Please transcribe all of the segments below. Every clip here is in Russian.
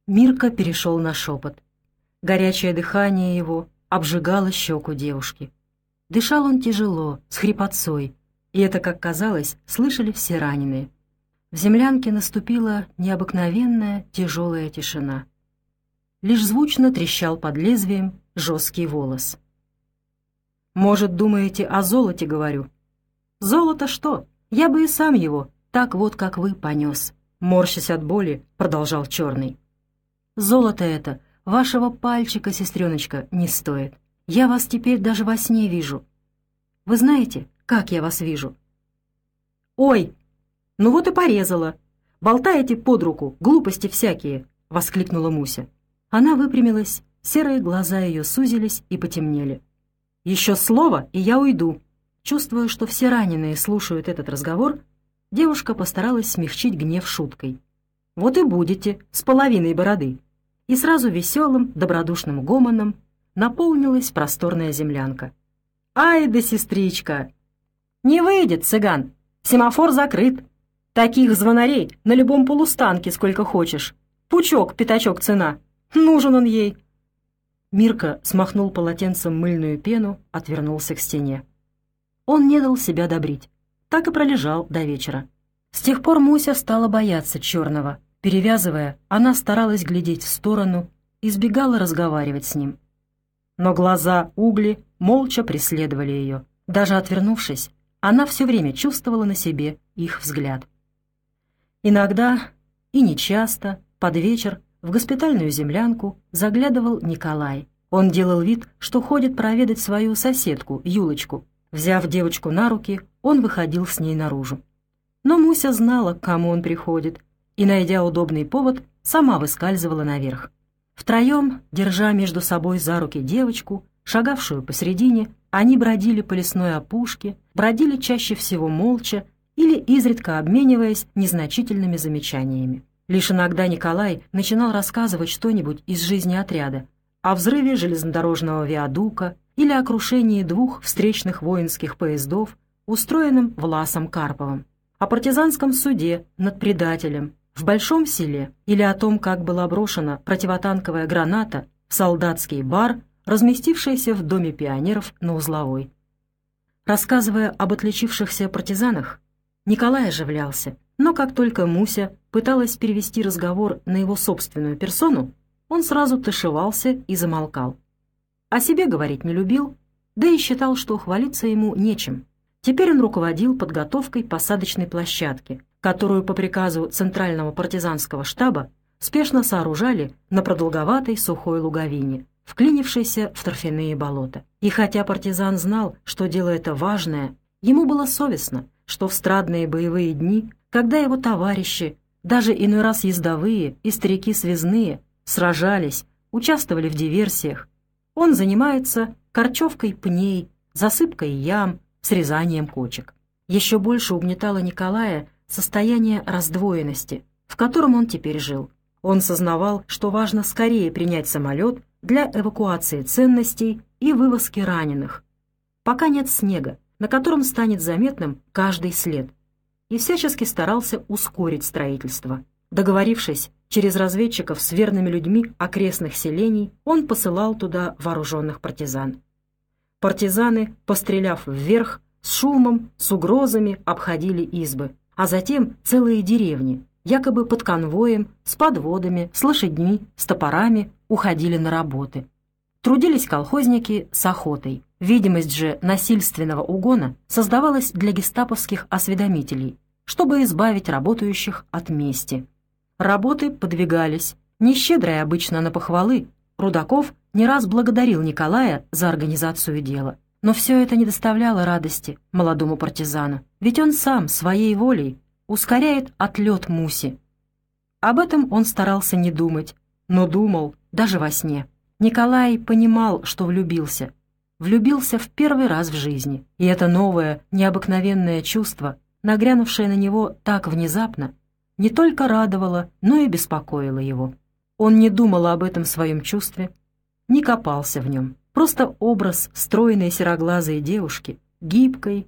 Мирка перешел на шепот. Горячее дыхание его обжигало щеку девушки. Дышал он тяжело, с хрипотцой, и это, как казалось, слышали все раненые. В землянке наступила необыкновенная тяжелая тишина. Лишь звучно трещал под лезвием жесткий волос. «Может, думаете, о золоте говорю?» «Золото что? Я бы и сам его, так вот, как вы, понес», — морщась от боли, продолжал Черный. «Золото это вашего пальчика, сестреночка, не стоит. Я вас теперь даже во сне вижу. Вы знаете, как я вас вижу?» «Ой, ну вот и порезала. Болтаете под руку, глупости всякие», — воскликнула Муся. Она выпрямилась, серые глаза ее сузились и потемнели. «Еще слово, и я уйду». Чувствуя, что все раненые слушают этот разговор, девушка постаралась смягчить гнев шуткой. «Вот и будете, с половиной бороды». И сразу веселым, добродушным гомоном наполнилась просторная землянка. «Ай да сестричка! Не выйдет, цыган! Семафор закрыт! Таких звонарей на любом полустанке сколько хочешь! Пучок, пятачок цена! Нужен он ей!» Мирка смахнул полотенцем мыльную пену, отвернулся к стене. Он не дал себя добрить. Так и пролежал до вечера. С тех пор Муся стала бояться Черного. Перевязывая, она старалась глядеть в сторону, избегала разговаривать с ним. Но глаза Угли молча преследовали ее. Даже отвернувшись, она все время чувствовала на себе их взгляд. Иногда, и нечасто, под вечер, в госпитальную землянку заглядывал Николай. Он делал вид, что ходит проведать свою соседку, Юлочку. Взяв девочку на руки, он выходил с ней наружу. Но Муся знала, к кому он приходит, и, найдя удобный повод, сама выскальзывала наверх. Втроем, держа между собой за руки девочку, шагавшую посредине, они бродили по лесной опушке, бродили чаще всего молча или изредка обмениваясь незначительными замечаниями. Лишь иногда Николай начинал рассказывать что-нибудь из жизни отряда, о взрыве железнодорожного виадука или о крушении 2 встречных воинских поездов, устроенном Власом Карповым, о партизанском суде над предателем в Большом селе или о том, как была брошена противотанковая граната в солдатский бар, разместившийся в Доме пионеров на Узловой. Рассказывая об отличившихся партизанах, Николай оживлялся, но как только Муся пыталась перевести разговор на его собственную персону, он сразу тушевался и замолкал. О себе говорить не любил, да и считал, что хвалиться ему нечем. Теперь он руководил подготовкой посадочной площадки, которую по приказу Центрального партизанского штаба спешно сооружали на продолговатой сухой луговине, вклинившейся в торфяные болота. И хотя партизан знал, что дело это важное, ему было совестно, что в страдные боевые дни, когда его товарищи, даже иной раз ездовые и старики-связные, сражались, участвовали в диверсиях, он занимается корчевкой пней, засыпкой ям, срезанием кочек. Еще больше угнетало Николая состояние раздвоенности, в котором он теперь жил. Он сознавал, что важно скорее принять самолет для эвакуации ценностей и вывозки раненых, пока нет снега, на котором станет заметным каждый след, и всячески старался ускорить строительство. Договорившись через разведчиков с верными людьми окрестных селений, он посылал туда вооруженных партизан. Партизаны, постреляв вверх, с шумом, с угрозами обходили избы, а затем целые деревни, якобы под конвоем, с подводами, с лошадьми, с топорами уходили на работы. Трудились колхозники с охотой. Видимость же насильственного угона создавалась для гестаповских осведомителей, чтобы избавить работающих от мести. Работы подвигались. Нещедрый обычно на похвалы, Рудаков не раз благодарил Николая за организацию дела. Но все это не доставляло радости молодому партизану, ведь он сам своей волей ускоряет отлет Муси. Об этом он старался не думать, но думал даже во сне. Николай понимал, что влюбился. Влюбился в первый раз в жизни, и это новое, необыкновенное чувство, нагрянувшее на него так внезапно, не только радовало, но и беспокоило его. Он не думал об этом своем чувстве, не копался в нем. Просто образ стройной сероглазой девушки, гибкой,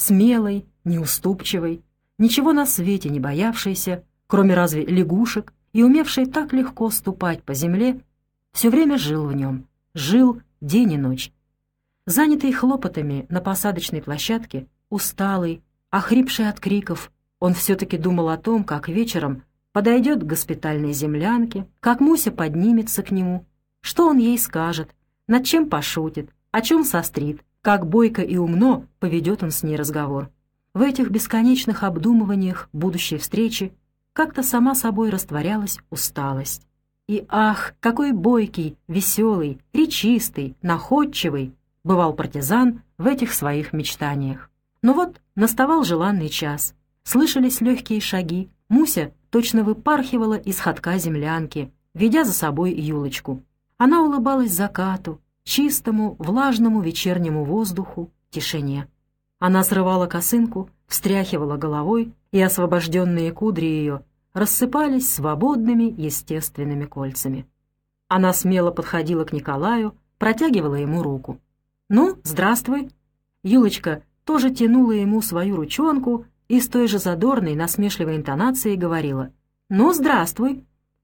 смелой, неуступчивой, ничего на свете не боявшейся, кроме разве лягушек и умевший так легко ступать по земле, все время жил в нем, жил день и ночь. Занятый хлопотами на посадочной площадке, усталый, охрипший от криков, он все-таки думал о том, как вечером подойдет к госпитальной землянке, как Муся поднимется к нему, что он ей скажет, над чем пошутит, о чем сострит, как бойко и умно поведет он с ней разговор. В этих бесконечных обдумываниях будущей встречи как-то сама собой растворялась усталость. И ах, какой бойкий, веселый, речистый, находчивый бывал партизан в этих своих мечтаниях. Но вот наставал желанный час. Слышались легкие шаги. Муся точно выпархивала из ходка землянки, ведя за собой Юлочку. Она улыбалась закату, чистому, влажному вечернему воздуху, тишине. Она срывала косынку, встряхивала головой, и освобожденные кудри ее рассыпались свободными естественными кольцами. Она смело подходила к Николаю, протягивала ему руку. «Ну, здравствуй!» Юлочка тоже тянула ему свою ручонку и с той же задорной, насмешливой интонацией говорила: «Ну, здравствуй!»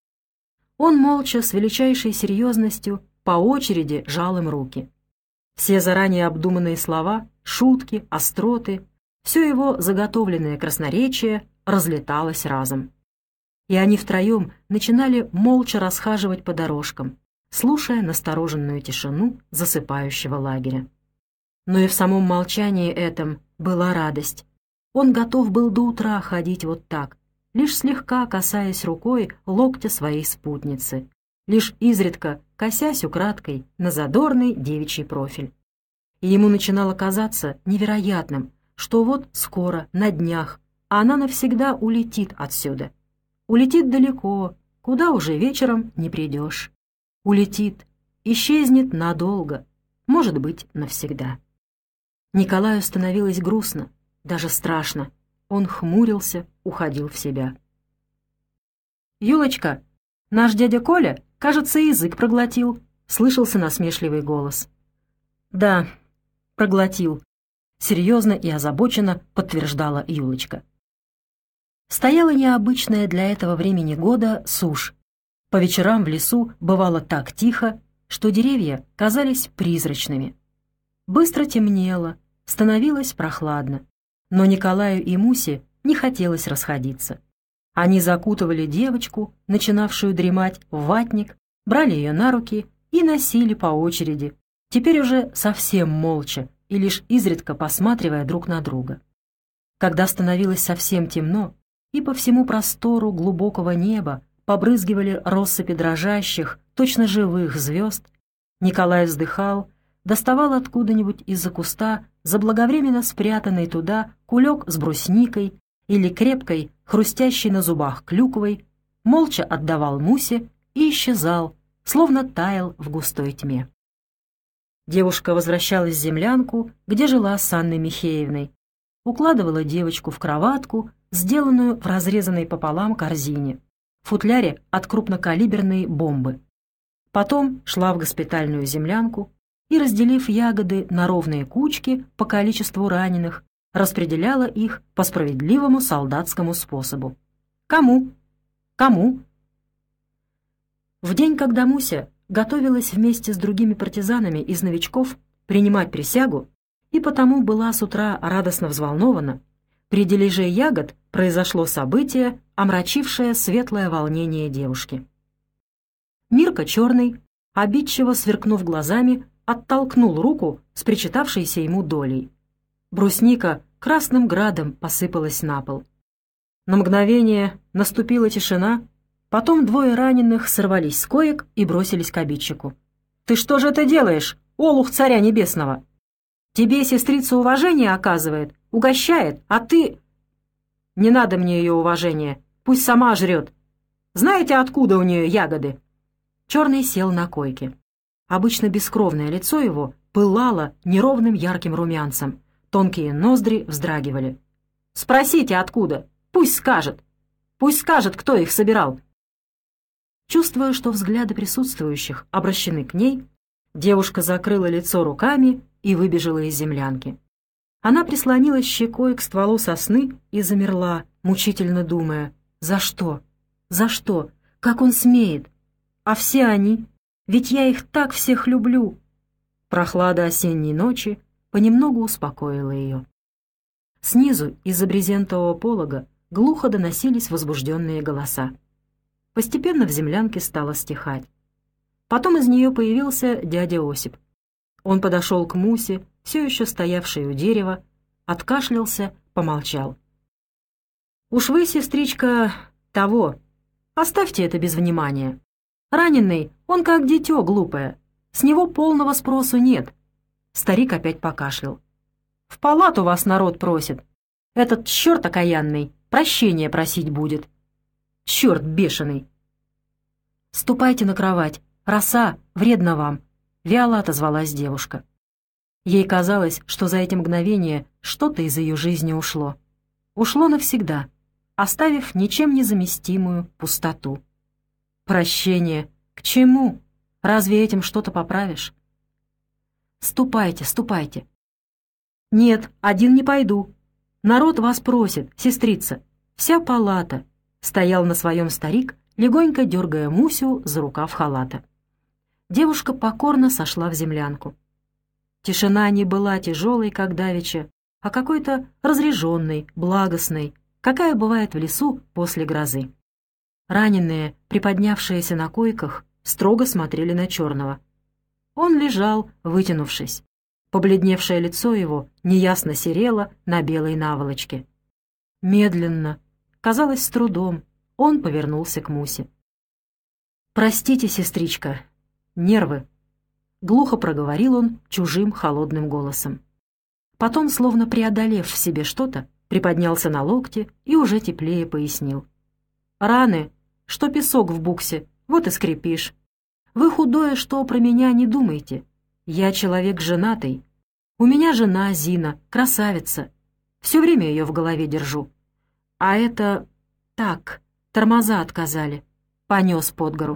Он молча, с величайшей серьезностью, по очереди жал им руки. Все заранее обдуманные слова, шутки, остроты, все его заготовленное красноречие разлеталось разом. И они втроем начинали молча расхаживать по дорожкам, слушая настороженную тишину засыпающего лагеря. Но и в самом молчании этом была радость. Он готов был до утра ходить вот так, лишь слегка касаясь рукой локтя своей спутницы, лишь изредка косясь украдкой на задорный девичий профиль. И ему начинало казаться невероятным, что вот скоро, на днях, она навсегда улетит отсюда. Улетит далеко, куда уже вечером не придешь. Улетит, исчезнет надолго, может быть, навсегда. Николаю становилось грустно, даже страшно. Он хмурился, уходил в себя. «Юлочка, наш дядя Коля, кажется, язык проглотил», — слышался насмешливый голос. «Да, проглотил», — серьезно и озабоченно подтверждала Юлочка. Стояла необычная для этого времени года сушь. По вечерам в лесу бывало так тихо, что деревья казались призрачными. Быстро темнело, становилось прохладно. Но Николаю и Мусе не хотелось расходиться. Они закутывали девочку, начинавшую дремать, в ватник, брали ее на руки и носили по очереди, теперь уже совсем молча и лишь изредка посматривая друг на друга. Когда становилось совсем темно, и по всему простору глубокого неба побрызгивали россыпи дрожащих, точно живых звезд, Николай вздыхал, доставал откуда-нибудь из-за куста заблаговременно спрятанный туда кулек с брусникой или крепкой, хрустящей на зубах клюквой, молча отдавал Мусе и исчезал, словно таял в густой тьме. Девушка возвращалась в землянку, где жила с Анной Михеевной, укладывала девочку в кроватку, сделанную в разрезанной пополам корзине, в футляре от крупнокалиберной бомбы. Потом шла в госпитальную землянку и, разделив ягоды на ровные кучки по количеству раненых, распределяла их по справедливому солдатскому способу. Кому? Кому? В день, когда Муся готовилась вместе с другими партизанами из новичков принимать присягу, и потому была с утра радостно взволнована, при дележе ягод произошло событие, омрачившее светлое волнение девушки. Мирка Черный, обидчиво сверкнув глазами, оттолкнул руку с причитавшейся ему долей. Брусника красным градом посыпалась на пол. На мгновение наступила тишина, потом двое раненых сорвались с коек и бросились к обидчику. «Ты что же это делаешь, олух царя небесного? Тебе сестрица уважение оказывает, угощает, а ты...» «Не надо мне ее уважения, пусть сама жрет. Знаете, откуда у нее ягоды?» Черный сел на койке. Обычно бескровное лицо его пылало неровным ярким румянцем, тонкие ноздри вздрагивали. «Спросите, откуда? Пусть скажет. Пусть скажет, кто их собирал». Чувствуя, что взгляды присутствующих обращены к ней, девушка закрыла лицо руками и выбежала из землянки. Она прислонилась щекой к стволу сосны и замерла, мучительно думая: «За что? За что? Как он смеет? А все они? Ведь я их так всех люблю!» Прохлада осенней ночи понемногу успокоила ее. Снизу, из-за брезентового полога, глухо доносились возбужденные голоса. Постепенно в землянке стало стихать. Потом из нее появился дядя Осип. Он подошел к Мусе, все еще стоявшей у дерева, откашлялся, помолчал. «Уж вы, сестричка, того. Оставьте это без внимания. Раненый, он как дитё глупое. С него полного спросу нет». Старик опять покашлял. «В палату вас народ просит. Этот черт окаянный прощения просить будет. Черт бешеный!» «Ступайте на кровать. Роса, вредно вам», — вяло отозвалась девушка. Ей казалось, что за эти мгновения что-то из ее жизни ушло. Ушло навсегда, оставив ничем не заместимую пустоту. «Прощение! К чему? Разве этим что-то поправишь?» «Ступайте, ступайте». «Нет, один не пойду. Народ вас просит, сестрица. Вся палата», — стоял на своем старик, легонько дергая Мусю за рукав халата. Девушка покорно сошла в землянку. Тишина не была тяжелой, как давеча, а какой-то разреженной, благостной, какая бывает в лесу после грозы. Раненые, приподнявшиеся на койках, строго смотрели на Черного. Он лежал, вытянувшись. Побледневшее лицо его неясно серело на белой наволочке. Медленно, казалось, с трудом, он повернулся к Мусе. «Простите, сестричка, нервы», — глухо проговорил он чужим холодным голосом. Потом, словно преодолев в себе что-то, приподнялся на локте и уже теплее пояснил. «Раны, что песок в буксе, вот и скрипишь. Вы худое, что про меня не думайте. Я человек женатый. У меня жена Зина, красавица. Все время ее в голове держу. А это... так, тормоза отказали. Понес под гору».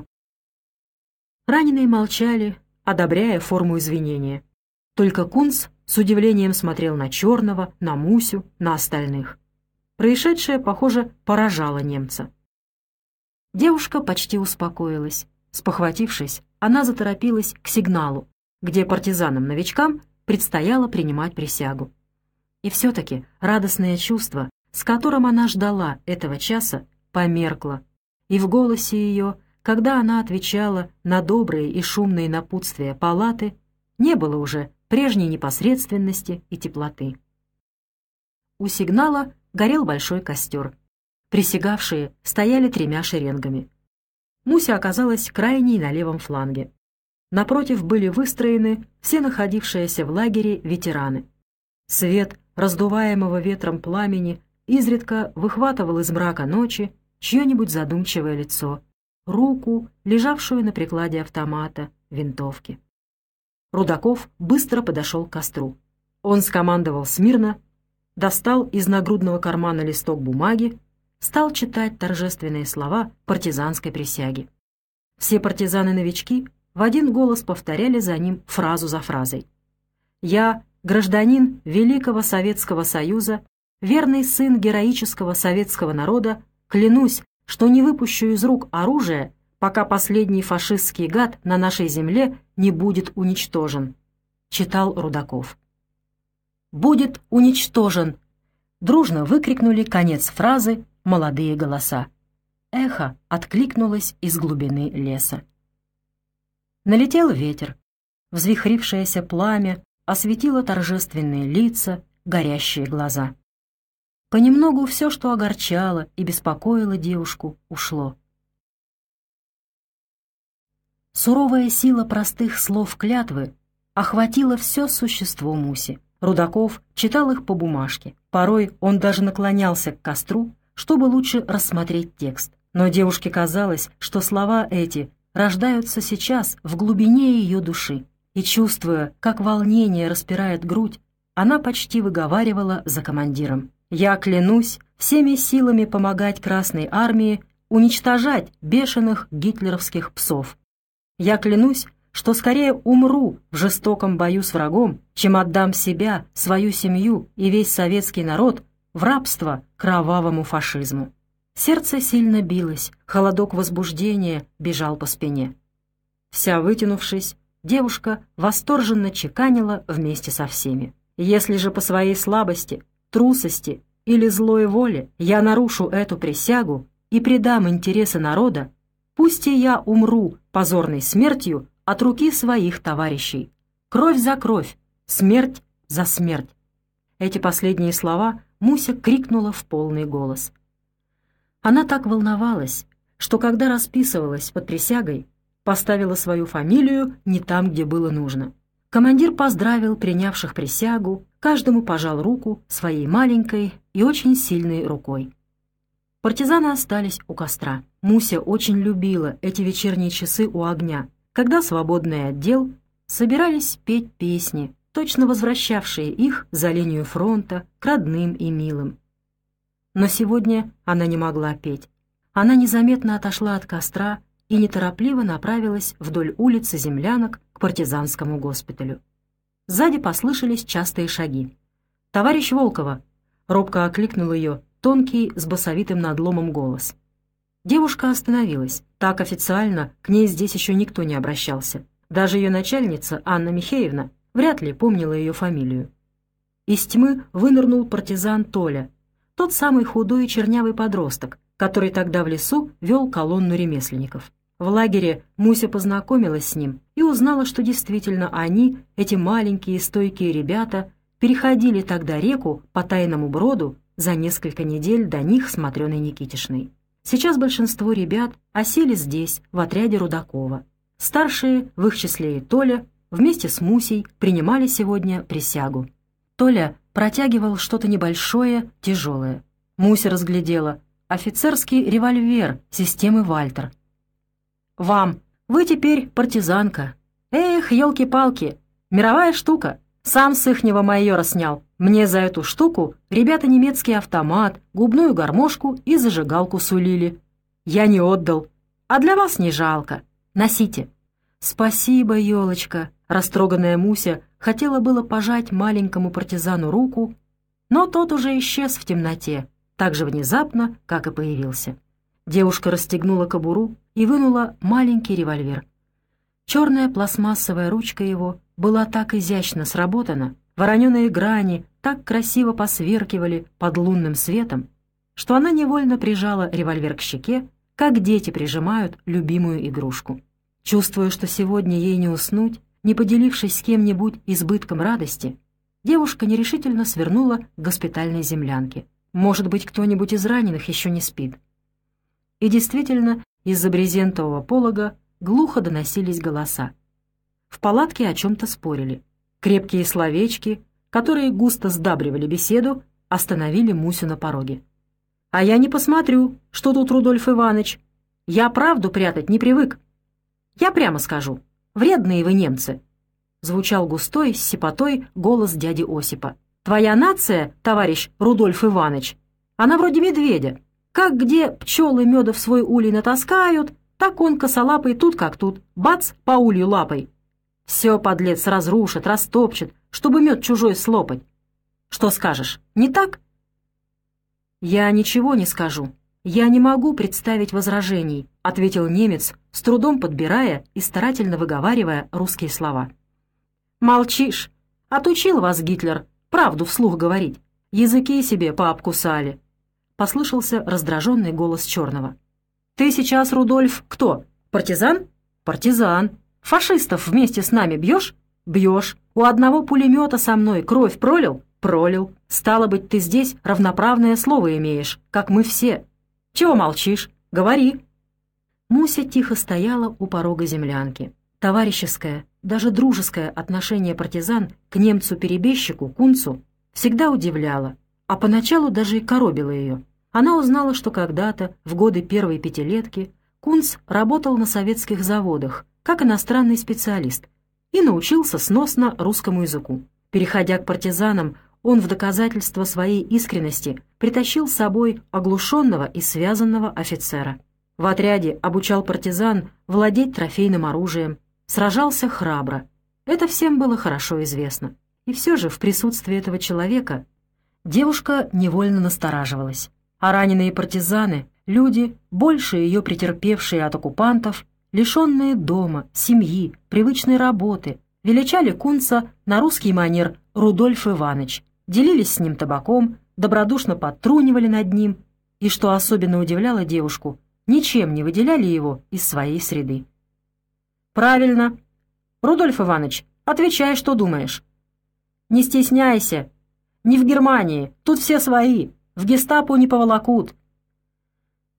Раненые молчали, одобряя форму извинения. Только Кунц с удивлением смотрел на Черного, на Мусю, на остальных. Происшедшее, похоже, поражало немца. Девушка почти успокоилась. Спохватившись, она заторопилась к сигналу, где партизанам-новичкам предстояло принимать присягу. И все-таки радостное чувство, с которым она ждала этого часа, померкло, и в голосе ее, когда она отвечала на добрые и шумные напутствия палаты, не было уже прежней непосредственности и теплоты. У сигнала горел большой костер. Присягавшие стояли 3 шеренгами. Муся оказалась крайней на левом фланге. Напротив были выстроены все находившиеся в лагере ветераны. Свет раздуваемого ветром пламени изредка выхватывал из мрака ночи чье-нибудь задумчивое лицо, руку, лежавшую на прикладе автомата, винтовки. Рудаков быстро подошел к костру. Он скомандовал смирно, достал из нагрудного кармана листок бумаги, стал читать торжественные слова партизанской присяги. Все партизаны-новички в один голос повторяли за ним фразу за фразой. «Я, гражданин Великого Советского Союза, верный сын героического советского народа, клянусь, что не выпущу из рук оружие, пока последний фашистский гад на нашей земле не будет уничтожен», — читал Рудаков. «Будет уничтожен!» — дружно выкрикнули конец фразы молодые голоса. Эхо откликнулось из глубины леса. Налетел ветер. Взвихрившееся пламя осветило торжественные лица, горящие глаза. Понемногу все, что огорчало и беспокоило девушку, ушло. Суровая сила простых слов клятвы охватила все существо Муси. Рудаков читал их по бумажке. Порой он даже наклонялся к костру, чтобы лучше рассмотреть текст. Но девушке казалось, что слова эти рождаются сейчас в глубине ее души. И, чувствуя, как волнение распирает грудь, она почти выговаривала за командиром. «Я клянусь всеми силами помогать Красной Армии уничтожать бешеных гитлеровских псов. Я клянусь, что скорее умру в жестоком бою с врагом, чем отдам себя, свою семью и весь советский народ в рабство кровавому фашизму. Сердце сильно билось, холодок возбуждения бежал по спине. Вся вытянувшись, девушка восторженно чеканила вместе со всеми. «Если же по своей слабости, трусости или злой воле я нарушу эту присягу и предам интересы народа, пусть и я умру позорной смертью от руки своих товарищей. Кровь за кровь, смерть за смерть». Эти последние слова Муся крикнула в полный голос. Она так волновалась, что когда расписывалась под присягой, поставила свою фамилию не там, где было нужно. Командир поздравил принявших присягу, каждому пожал руку своей маленькой и очень сильной рукой. Партизаны остались у костра. Муся очень любила эти вечерние часы у огня, когда свободный отдел собирались петь песни, точно возвращавшие их за линию фронта к родным и милым. Но сегодня она не могла петь. Она незаметно отошла от костра и неторопливо направилась вдоль улицы землянок к партизанскому госпиталю. Сзади послышались частые шаги. «Товарищ Волкова!» — робко окликнул ее тонкий с басовитым надломом голос. Девушка остановилась. Так официально к ней здесь еще никто не обращался. Даже ее начальница, Анна Михеевна, вряд ли помнила ее фамилию. Из тьмы вынырнул партизан Толя, тот самый худой и чернявый подросток, который тогда в лесу вел колонну ремесленников. В лагере Муся познакомилась с ним и узнала, что действительно они, эти маленькие стойкие ребята, переходили тогда реку по тайному броду за несколько недель до них с Матрёной Никитишной. Сейчас большинство ребят осели здесь, в отряде Рудакова. Старшие, в их числе и Толя, вместе с Мусей принимали сегодня присягу. Толя протягивал что-то небольшое, тяжелое. Муся разглядела офицерский револьвер системы «Вальтер». «Вам. Вы теперь партизанка. Эх, елки-палки, мировая штука. Сам с ихнего майора снял. Мне за эту штуку ребята немецкий автомат, губную гармошку и зажигалку сулили. Я не отдал. А для вас не жалко. Носите». «Спасибо, елочка». Растроганная Муся хотела было пожать маленькому партизану руку, но тот уже исчез в темноте, так же внезапно, как и появился. Девушка расстегнула кобуру и вынула маленький револьвер. Черная пластмассовая ручка его была так изящно сработана, вороненые грани так красиво посверкивали под лунным светом, что она невольно прижала револьвер к щеке, как дети прижимают любимую игрушку. Чувствуя, что сегодня ей не уснуть, не поделившись с кем-нибудь избытком радости, девушка нерешительно свернула к госпитальной землянке. Может быть, кто-нибудь из раненых еще не спит. И действительно, из-за брезентового полога глухо доносились голоса. В палатке о чем-то спорили. Крепкие словечки, которые густо сдабривали беседу, остановили Мусю на пороге. «А я не посмотрю, что тут Рудольф Иванович. Я правду прятать не привык. Я прямо скажу, вредные вы немцы», — звучал густой с сипотой голос дяди Осипа. «Твоя нация, товарищ Рудольф Иванович, она вроде медведя. Как где пчелы меда в свой улей натаскают, так он косолапый тут как тут, бац, по улью лапой. Все, подлец, разрушит, растопчет, чтобы мед чужой слопать. Что скажешь, не так?» «Я ничего не скажу. Я не могу представить возражений», — ответил немец, с трудом подбирая и старательно выговаривая русские слова. «Молчишь. Отучил вас Гитлер правду вслух говорить. Языки себе пообкусали», — послышался раздраженный голос Черного. «Ты сейчас, Рудольф, кто? Партизан?» «Партизан. Фашистов вместе с нами бьешь?» «Бьешь. У одного пулемета со мной кровь пролил?» «Пролил. Стало быть, ты здесь равноправное слово имеешь, как мы все. Чего молчишь? Говори». Муся тихо стояла у порога землянки. Товарищеское, даже дружеское отношение партизан к немцу-перебежчику Кунцу всегда удивляло, а поначалу даже и коробило ее. Она узнала, что когда-то, в годы первой пятилетки, Кунц работал на советских заводах, как иностранный специалист, и научился сносно русскому языку. Переходя к партизанам, он в доказательство своей искренности притащил с собой оглушенного и связанного офицера. В отряде обучал партизан владеть трофейным оружием, сражался храбро. Это всем было хорошо известно. И все же в присутствии этого человека девушка невольно настораживалась. А раненые партизаны Люди, больше ее претерпевшие от оккупантов, лишенные дома, семьи, привычной работы, величали Кунца на русский манер Рудольф Иванович, делились с ним табаком, добродушно подтрунивали над ним и, что особенно удивляло девушку, ничем не выделяли его из своей среды. «Правильно. Рудольф Иванович, отвечай, что думаешь». «Не стесняйся. Не в Германии, тут все свои, в гестапо не поволокут.